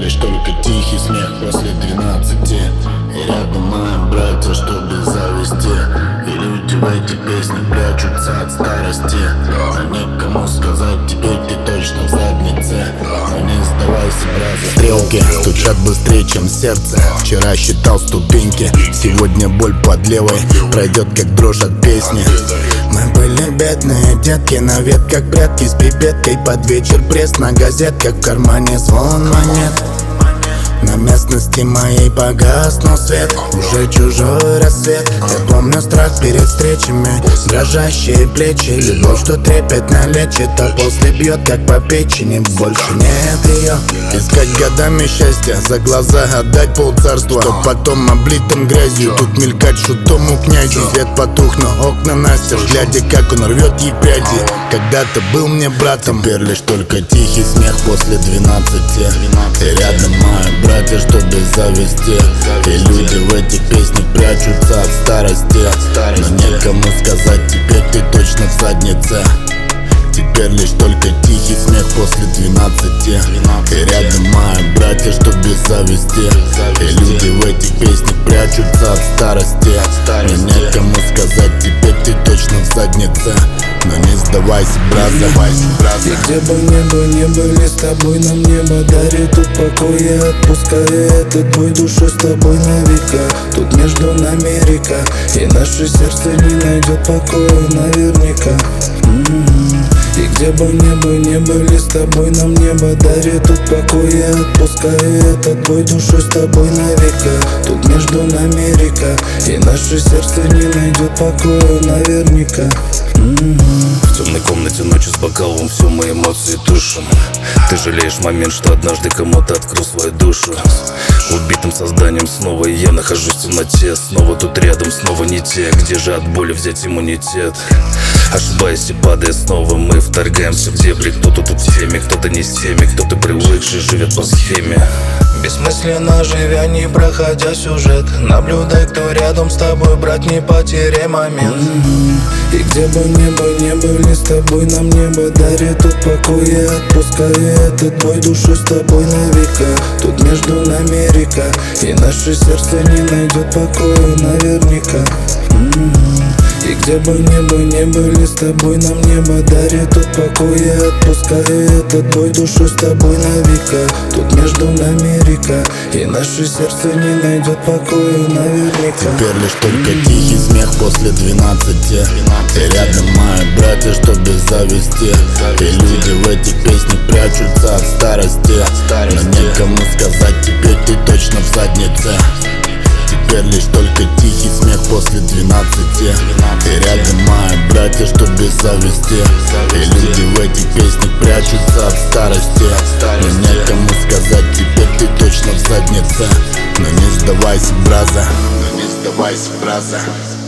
лишь только тихий смех после 12. И рядом мои братья, что без зависти. И люди в этих песнях прячутся от старости. Но некому сказать, теперь ты точно в заднице. Но не сдавайся, брат. Стрелки стучат быстрее, чем сердце. Вчера считал ступеньки, сегодня боль под левой пройдет, как дрожь от песни. Мы были бедные детки, на ветках прятки с пипеткой. Под вечер пресс на газетках, в кармане звон монет. На местности моей погаснул свет, уже чужой рассвет. Я помню страх перед встречами, дрожащие плечи. Любовь, что трепетно лечит, а после бьет, как по печени. Больше нет ее. Искать годами счастья, за глаза отдать полцарства, чтоб потом облитым грязью тут мелькать шутому князю. Свет потух, но окна настежь, глядя, как он рвет ей пряди. Когда-то был мне братом, теперь лишь только тихий смех после 12. И рядом мои братья, что без зависти. И люди в этих песнях прячутся от старости. Но некому сказать, теперь ты точно в заднице. Теперь лишь только тихий смех после 12. И рядом мои братья, что без зависти. И люди в этих песнях прячутся от старости. Но некому сказать, теперь ты точно в заднице. Но не сдавайся, браза. И где бы не были с тобой, нам небо дарит тут покой. Я отпускаю этот бой, душу с тобой на века. Тут между нами река, и наше сердце не найдет покоя наверняка. И где бы не были с тобой, нам небо дарит тут покой. Я отпускаю этот бой, душу с тобой на века. Тут между нами река, и наше сердце не найдет покоя наверняка. В темной комнате ночью с бокалом все мои эмоции тушим. Ты жалеешь момент, что однажды кому-то открыл свою душу. Убитым созданием снова я нахожусь в темноте. Снова тут рядом, снова не те. Где же от боли взять иммунитет? Ошибаясь и падая снова, мы вторгаемся в дебри. Кто-то тут в теме, кто-то не с теми. Кто-то привыкший живет по схеме. Бессмысленно живя, не проходя сюжет. Наблюдай, кто рядом с тобой, брат, не потеряй момент. И где бы не были с тобой, нам небо дарит тут покой. Я отпускаю этот бой, душу с тобой на века. Тут между нами река, и наше сердце не найдет покоя наверняка. И где бы не были с тобой, нам небо дарит тут покой. Я отпускаю этот бой, душу с тобой на века. Тут между нами река, и наше сердце не найдет покоя наверняка. Теперь лишь только тихий смех после 12. И рядом мои братья, что без зависти. И люди в этих песнях прячутся от старости. Но некому сказать, теперь ты точно в заднице. Теперь лишь только тихий смех после 12. И рядом мои братья, что без зависти. И люди в этих песнях прячутся от старости. Но некому сказать, теперь ты точно в заднице. Но не сдавайся, браза. Но не сдавайся, браза.